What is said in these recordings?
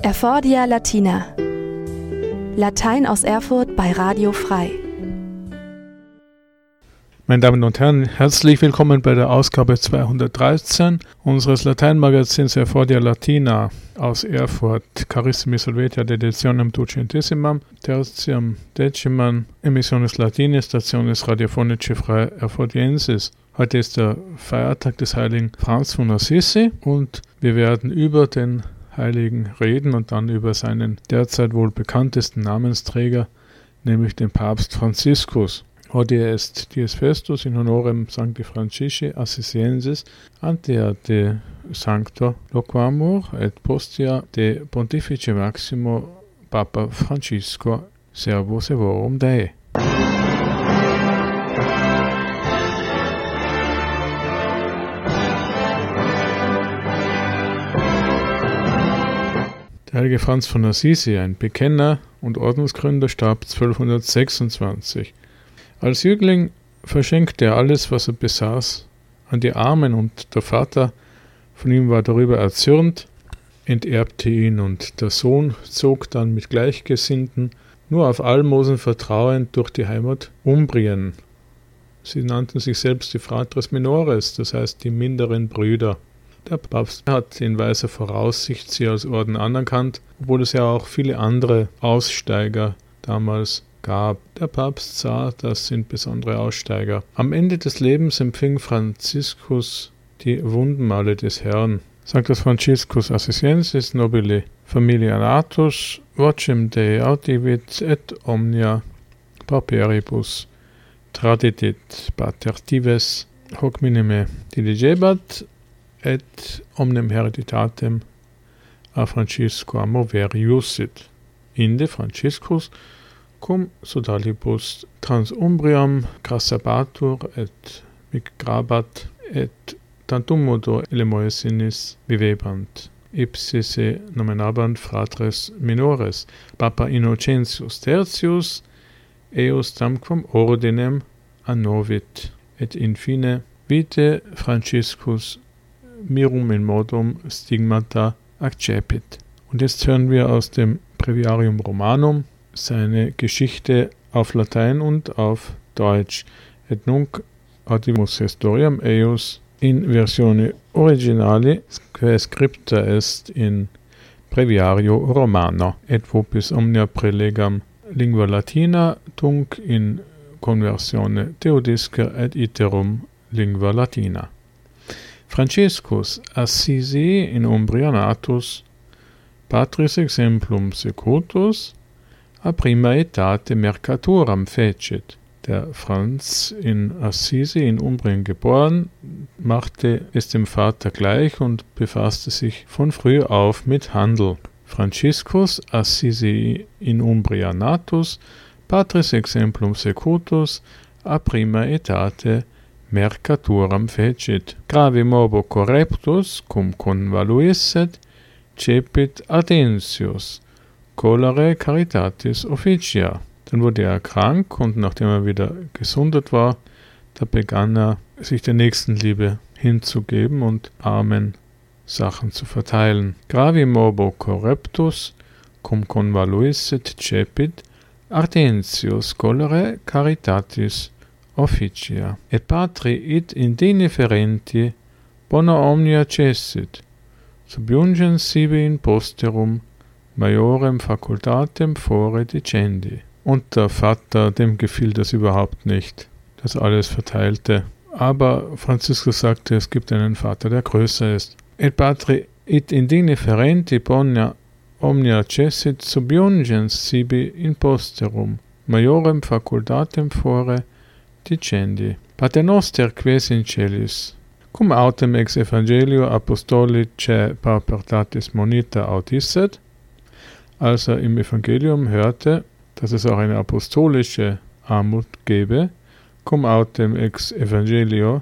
Erfordia Latina. Latein aus Erfurt bei Radio Frei. Meine Damen und Herren, herzlich willkommen bei der Ausgabe 213 unseres Lateinmagazins Erfordia Latina aus Erfurt. Carissimi Salvetia deditionem ducentesimam, tertiam decimam, emissiones Latini, stationes radiofonici frei Erfordiensis. Heute ist der Feiertag des heiligen Franz von Assisi und wir werden über den Heiligen reden und dann über seinen derzeit wohl bekanntesten Namensträger, nämlich den Papst Franziskus. Hodie est dies festus in honorem Sancti Francisci Assisiensis antea de Sancto loquamur et postea de Pontifice Maximo Papa Francisco servo sevorum Dei. Der heilige Franz von Assisi, ein Bekenner und Ordensgründer, starb 1226. Als Jüngling verschenkte er alles, was er besaß, an die Armen und der Vater von ihm war darüber erzürnt, enterbte ihn und der Sohn zog dann mit Gleichgesinnten, nur auf Almosen vertrauend, durch die Heimat Umbrien. Sie nannten sich selbst die Fratres Minores, das heißt die minderen Brüder. Der Papst hat in weiser Voraussicht sie als Orden anerkannt, obwohl es ja auch viele andere Aussteiger damals gab. Der Papst sah, das sind besondere Aussteiger. Am Ende des Lebens empfing Franziskus die Wundenmale des Herrn. Sanctus Franciscus Assisiensis nobili familianatus vocem Dei audivit et omnia pauperibus tradidit pater Tives hoc minime diligebat et omnem hereditatem a Francisco movere iussit. Inde Franciscus cum sodalibus trans Umbriam crassabatur et migrabat et tantum modo elemoesinis vivebant. Ipsi se nomenabant fratres minores, Papa Innocentius tertius eus tamquam ordinem annovit, et infine vitae Franciscus mirum in modum stigmata accepit. Und jetzt hören wir aus dem Breviarium Romanum seine Geschichte auf Latein und auf Deutsch. Et nunc audimus historiam eius in versione originali quae scripta est in Breviario Romano et vobis omnia prelegam lingua latina tunc in conversione theodisca et iterum lingua latina. Franciscus Assisi in Umbria natus, patris exemplum secutus, a prima aetate mercaturam fecit. Der Franz in Assisi in Umbrien geboren, machte es dem Vater gleich und befasste sich von früh auf mit Handel. Franciscus Assisi in Umbria natus, patris exemplum secutus, a prima aetate mercaturam fecit. Gravi mobo correptus, cum convaluisset, cepit Adensius, cholerae caritatis officia. Dann wurde er krank und nachdem er wieder gesundet war, da begann er, sich der Nächstenliebe hinzugeben und Armen Sachen zu verteilen. Gravi mobo correptus, cum convaluisset cepit Adensius, cholerae caritatis officia. Et patri id indifferenti bona omnia cessit, subjungens sibi in posterum maiorem facultatem fore dicendi. Und der Vater, dem gefiel das überhaupt nicht, das alles verteilte. Aber Franziskus sagte, es gibt einen Vater, der größer ist. Et patri id indifferenti bona omnia cessit subjungens sibi in posterum maiorem facultatem fore dicendi. Pater noster ques in celis, cum autem ex evangelio apostolicae paupertatis monita audisset, als er im Evangelium hörte, dass es auch eine apostolische Armut gebe, cum autem ex evangelio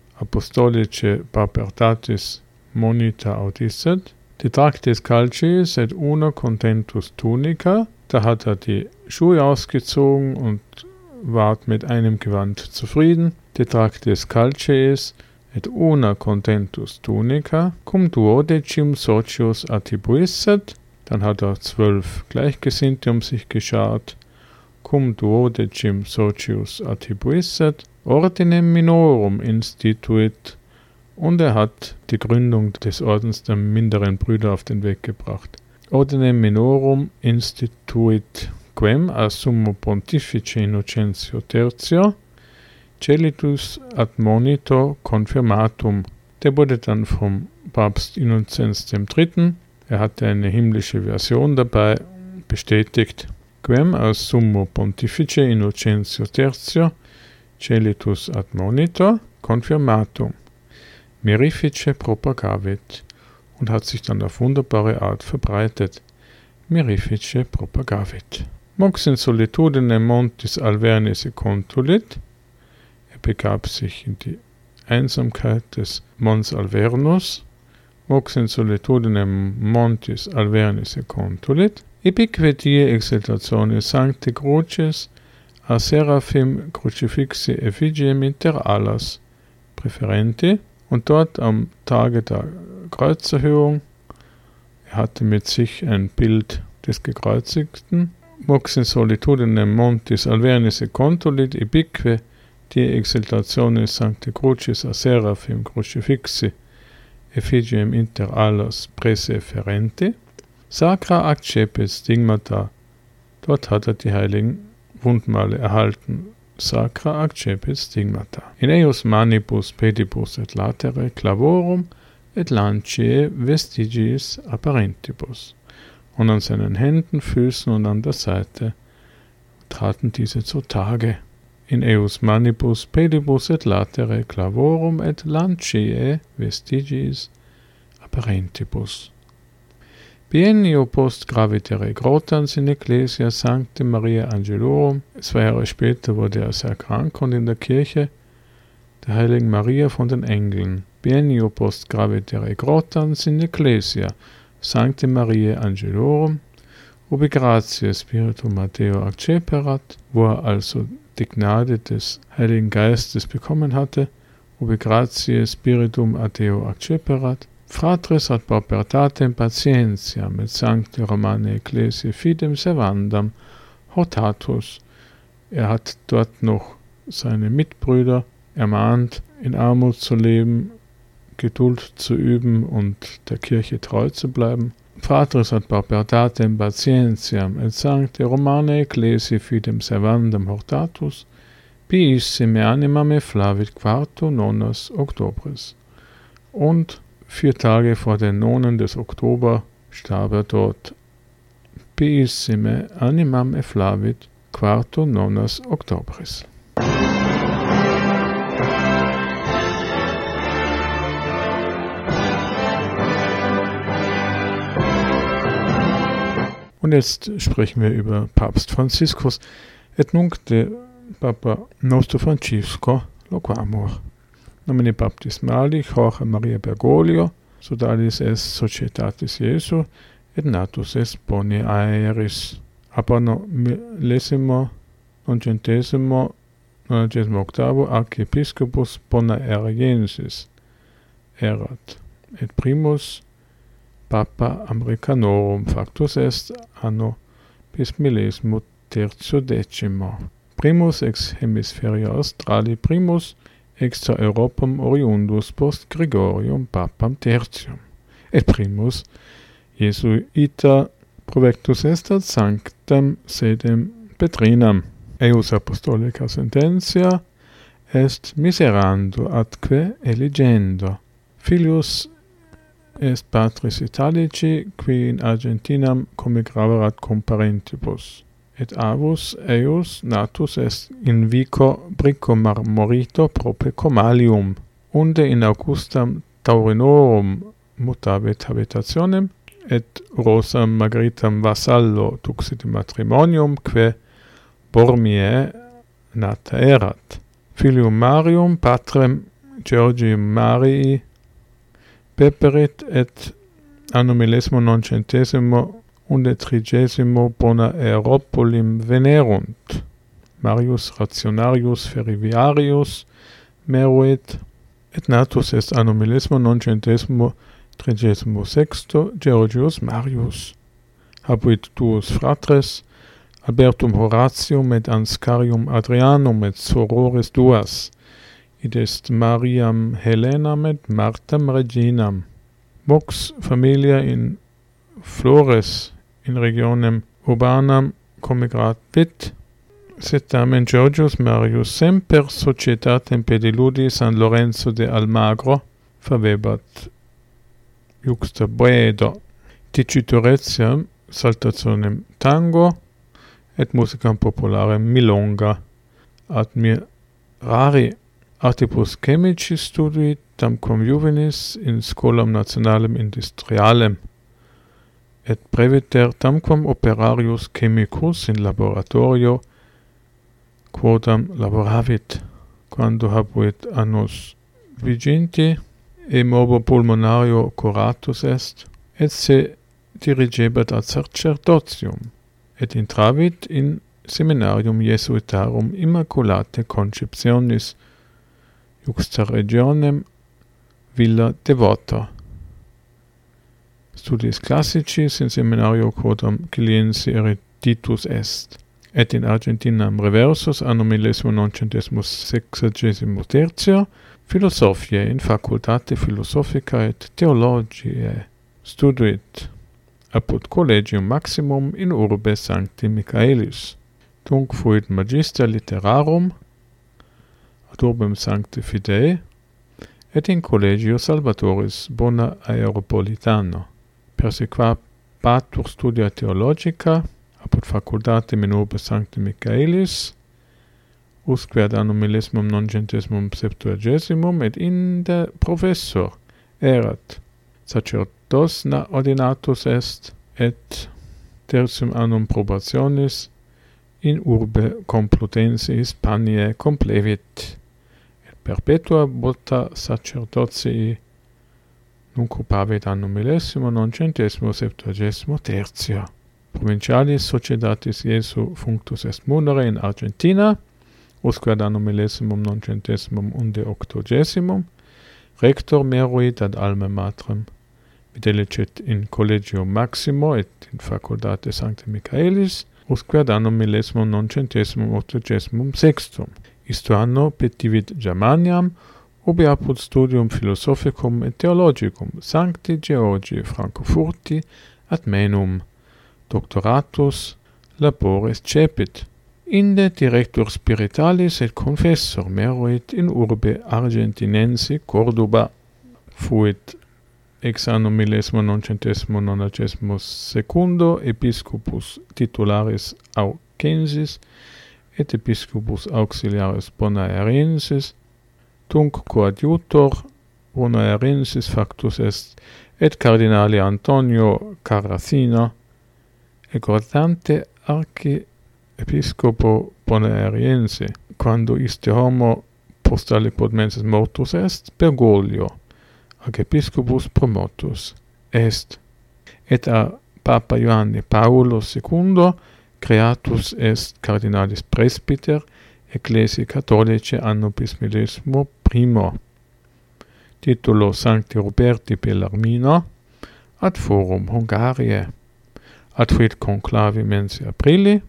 apostolicae paupertatis monita audisset, detractis calceis et una contentus tunica, da hat er die Schuhe ausgezogen und ward mit einem Gewand zufrieden, detractis calceis et una contentus tunica, cum duodecim socius attribuisset, Dann hat er 12 Gleichgesinnte um sich geschart. Cum duodecim socius attribuisset, ordinem minorum instituit, und er hat die Gründung des Ordens der minderen Brüder auf den Weg gebracht. Ordinem minorum instituit quem a summo pontifice Innocentio III celitus admonito confirmatum. Der wurde dann vom Papst Innozenz III., er hatte eine himmlische Version dabei, bestätigt. Quem a summo pontifice Innocentio III celitus admonito confirmatum mirifice propagavit, und hat sich dann auf wunderbare Art verbreitet. Mirifice propagavit. Mox in solitudine montis Alvernis contulit, er begab sich in die Einsamkeit des Mons Alvernus. Mox in solitudine montis Alvernis contulit, epique die exaltatione sancti crucis a seraphim crucifixi effigiem inter alas preferenti, und dort am Tage der Kreuzerhöhung, er hatte mit sich ein Bild des Gekreuzigten, mox in solitudine montis Alvernis contulit epique die exaltatione sancti crucis a seraphim crucifixi effigiem inter alas preferenti, sacra accepit stigmata, dort hat er die heiligen Wundmale erhalten. Sacra accepit stigmata. In eius manibus pedibus et latere clavorum et lanciae vestigiis apparentibus. Und an seinen Händen, Füßen und an der Seite traten diese zutage. In eius manibus pedibus et latere clavorum et lanciae vestigiis apparentibus. Biennio post gravitere grotans in Ecclesia Sancte Maria Angelorum. 2 Jahre später wurde er sehr krank und in der Kirche der heiligen Maria von den Engeln. Biennio post gravitere grotans in Ecclesia Sancte Maria Angelorum, ubi gratiae Spiritum Deo acceperat, wo er also die Gnade des Heiligen Geistes bekommen hatte, ubi gratiae Spiritum Deo acceperat, Fratres ad paupertatem patientiam et sancti Romane Ecclesiae fidem servandam hortatus. Er hat dort noch seine Mitbrüder ermahnt, in Armut zu leben, Geduld zu üben und der Kirche treu zu bleiben. Fratres ad paupertatem patientiam et sancti Romane Ecclesiae fidem servandam hortatus, piissime anima me flavit quarto nonas octobris. Und 4 Tage vor den Nonen des Oktober starb er dort. Piissime animam efflavit quarto nonas octobris. Und jetzt sprechen wir über Papst Franziskus. Et nunc de Papa nostro Francisco loquamur. Nomine baptismali Jorge Maria Bergoglio, sodalis est Societatis Jesu, et natus est boni aeris. Apano millesimo, 998 ac episcopus Bonaeriensis erat, et primus Papa Americanorum factus est anno bismillesimo tertio decimo. Primus ex hemisferia australi, primus extra Europam oriundus post Gregorium Papam tertium, et primus Jesuita provectus est ad sanctam sedem Petrinam. Eius apostolica sententia est miserando atque eligendo. Filius est patris Italici, qui in Argentinam commigraverat cum parentibus. Et avus eius natus est in vico Bricco marmorito prope comalium, unde in Augustam Taurinorum mutavit habitationem, et Rosam Margaritam vassallo duxit in matrimonium, que Bormie nata erat. Filium Marium patrem Georgium Marii peperit, et anno millesimo 900 unde 30 bona Aeropolim venerunt. Marius Rationarius Ferroviarius meruit, et natus est anno millesimo 936 Georgius Marius. habuit duos fratres, Albertum Horatium et Anscarium Adrianum et sorores duas, id est Mariam Helenam et Martam Reginam. Vox familia in Flores in regionem urbanam comigravit, sed tamen Georgius Marius semper societatem pediludi San Lorenzo de Almagro favebat juxta Boedo, dicituretiam saltationem tango et musicam popularem milonga, admirari artibus chemicis studuit tamquam juvenis in scholam nationalem industrialem, et breviter tamquam operarius chemicus in laboratorio quodam laboravit, quando habuit annus viginti, e mobo pulmonario curatus est, et se dirigebat ad sacerdotium, et intravit in seminarium Jesuitarum Immaculate Conceptionis juxta regionem Villa Devota. Studiis classicis in seminario quodam Ciliensi eruditus est, et in Argentinam reversus anno 1963 philosophiae in facultate philosophica et theologiae studuit apud collegium maximum in urbe Sancti Michaelis. Tunc fuit magister literarum ad urbem Sancti Fidei et in collegio Salvatoris Bona Aeropolitano. Persequa patur studia theologica apud facultatem in urbe Sancti Michaelis, usque ad annum 1970 et inde professor erat. Sacerdos ordinatus est, et tertium annum probationis in urbe Complutense Hispaniae complevit, et perpetua vota sacerdotii nunc oppavit annum 1973. Provincialis Societatis Iesu functus est munere in Argentina, usque ad annum 1980, rector meruit ad alma matrem, videlicet in collegio maximo et in facultate Sancti Michaelis, usque ad annum 1986. Isto anno petivit Germaniam, ubi apud studium philosophicum et theologicum Sancti Georgi Francofurti ad menum doctoratus labores cepit. Inde director spiritualis et confessor meruit in urbe Argentinensi Cordoba. Fuit ex anno 1992 episcopus titularis Aucensis et episcopus auxiliaris Bonaerensis, tunc coadjutor Bonaerensis factus est, et cardinali Antonio Carracina, exhortante archiepiscopo Bonaerense, quando iste homo postale podmenses mortus est, Bergoglio, archiepiscopus promotus est, et a Papa Ioanni Paulo II creatus est cardinalis presbyter Ecclesiae Catholicae anno bismillesimo primo. Titulo Sancti Roberti Bellarmino ad forum Hungariae. Ad fuit conclavi mensi aprili,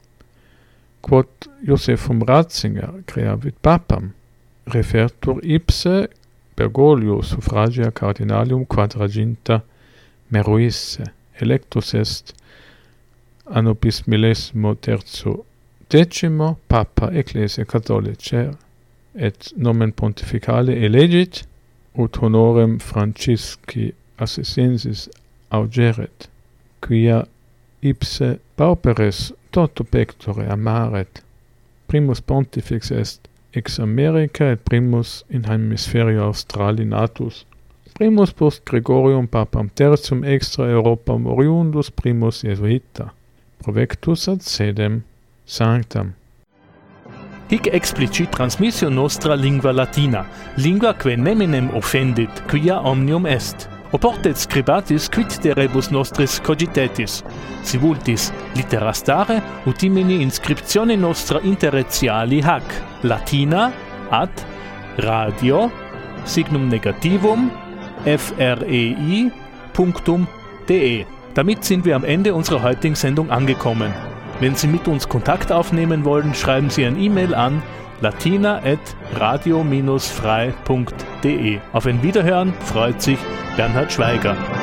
quod Josephum Ratzinger creavit papam, refertur ipse Bergoglio suffragia cardinalium quadraginta meruisse, electus est anno bismillesimo terzo decimo Papa Ecclesiae Catholicae, et nomen pontificale elegit, ut honorem Francisci Assisensis augeret, quia ipse pauperes toto pectore amaret. Primus pontifex est ex America et primus in hemisferio Australi natus. Primus post Gregorium papam tertium extra Europam oriundus primus Jesuita. Provectus ad sedem sanctam. Hic explicit transmissio nostra lingua latina, lingua que neminem offendit, quia omnium est. Oportet scribatis quid de rebus nostris cogitetis. Si vultis littera stare, utimini inscriptione nostra interretiali hac, latina, ad, radio, signum negativum, frei.de. Damit sind wir am Ende unserer heutigen Sendung angekommen. Wenn Sie mit uns Kontakt aufnehmen wollen, schreiben Sie ein E-Mail an latina@radio-frei.de. Auf ein Wiederhören freut sich Bernhard Schweiger.